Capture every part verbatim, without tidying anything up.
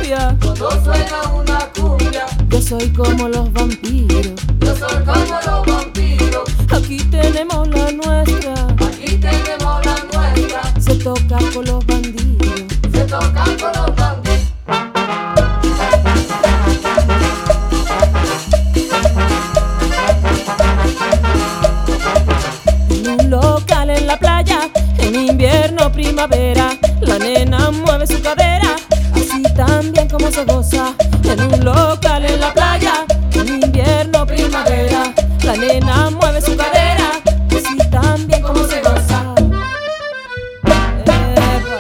cumbia, cuando suena una cumbia, yo soy como los vampiros. yo soy como los vampiros. Aquí tenemos la nuestra, Aquí tenemos la nuestra, se toca con los bandidos. se toca con los bandidos. En un local en la playa, en invierno, primavera, la nena mueve su cadera, así también como se goza. En un local en la playa, en invierno, primavera, la nena mueve su cadera, así también como se goza. Epa.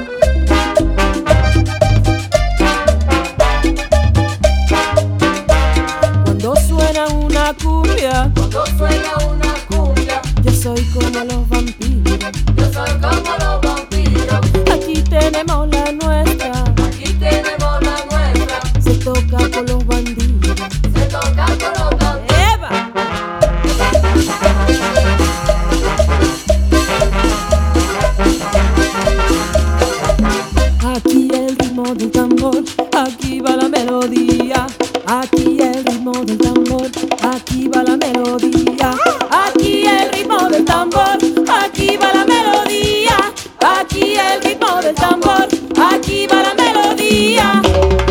Cuando suena una cumbia, Cuando suena una cumbia, yo soy como los vampiros. yo soy como los vampiros. Aquí tenemos la nuestra, Aquí tenemos la nuestra, se toca con los bandidos. se toca con los bandidos. ¡Eva! Aquí el ritmo del tambor, aquí va la melodía. Aquí el ritmo del tambor, aquí va la melodía. Aquí el ritmo del tambor, aquí va la melodía. Aquí el ritmo del tambor, aquí va la melodía.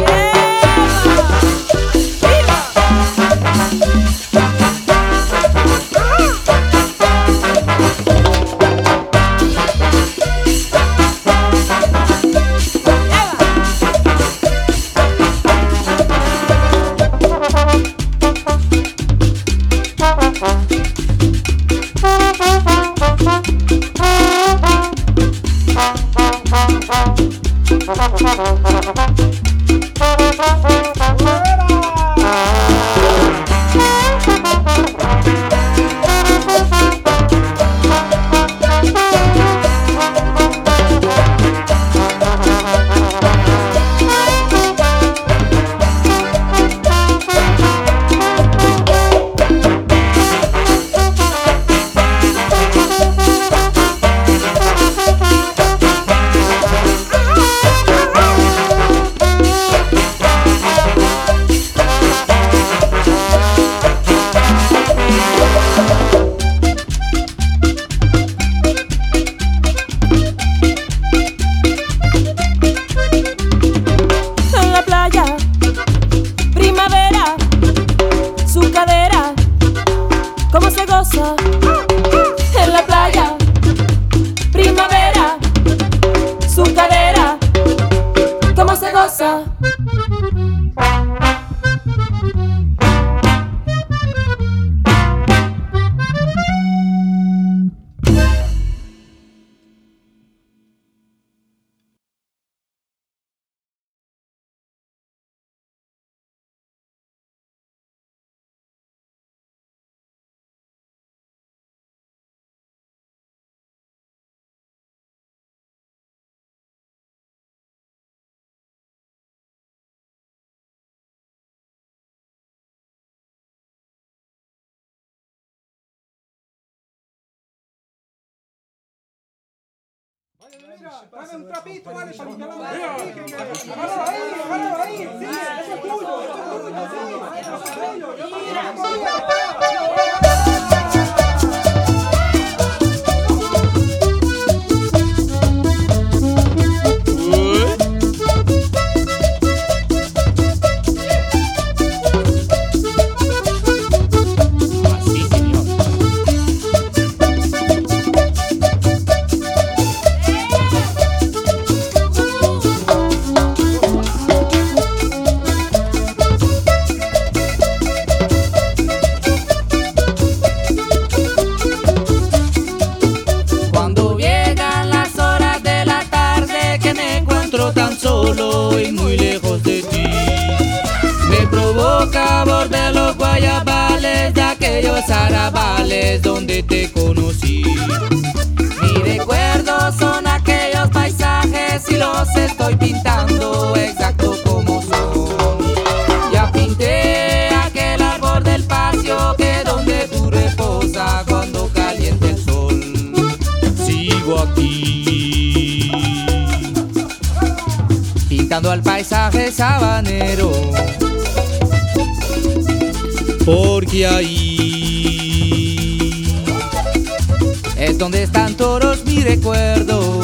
En la playa, primavera, su cadera, cómo se goza. En la playa, primavera, su cadera, cómo se goza. Mira, dame un trapito, vale, para limpiar la mano. Agárralo ahí, agárralo ahí. Sí, eso es tuyo, eso es tuyo, sí. Eso es tuyo. Yo tampoco voy a... Arrabales donde te conocí. Mi recuerdo son aquellos paisajes y los estoy pintando exacto como son. Ya pinté aquel árbol del patio que donde tú reposas cuando caliente el sol. Sigo aquí pintando al paisaje sabanero. Porque ahí es donde están todos mis recuerdos.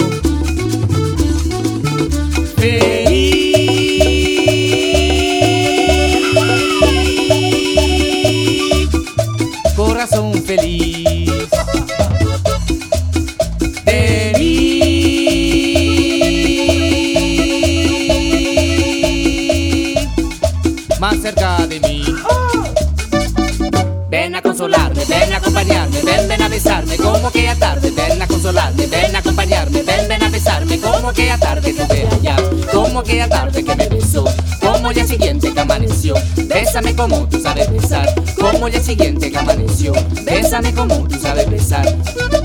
Feliz, corazón feliz de mí, más cerca de mí. Ven a consolarme, ven a acompañarme, ven, ven a besarme, como que ya tarde. Ven a consolarme, ven a acompañarme, ven, ven a besarme, como que ya tarde tuve allá, como que ya tarde que me besó, como ya siguiente que amaneció. Bésame como tú sabes besar, como ya siguiente que amaneció. Bésame como tú sabes besar.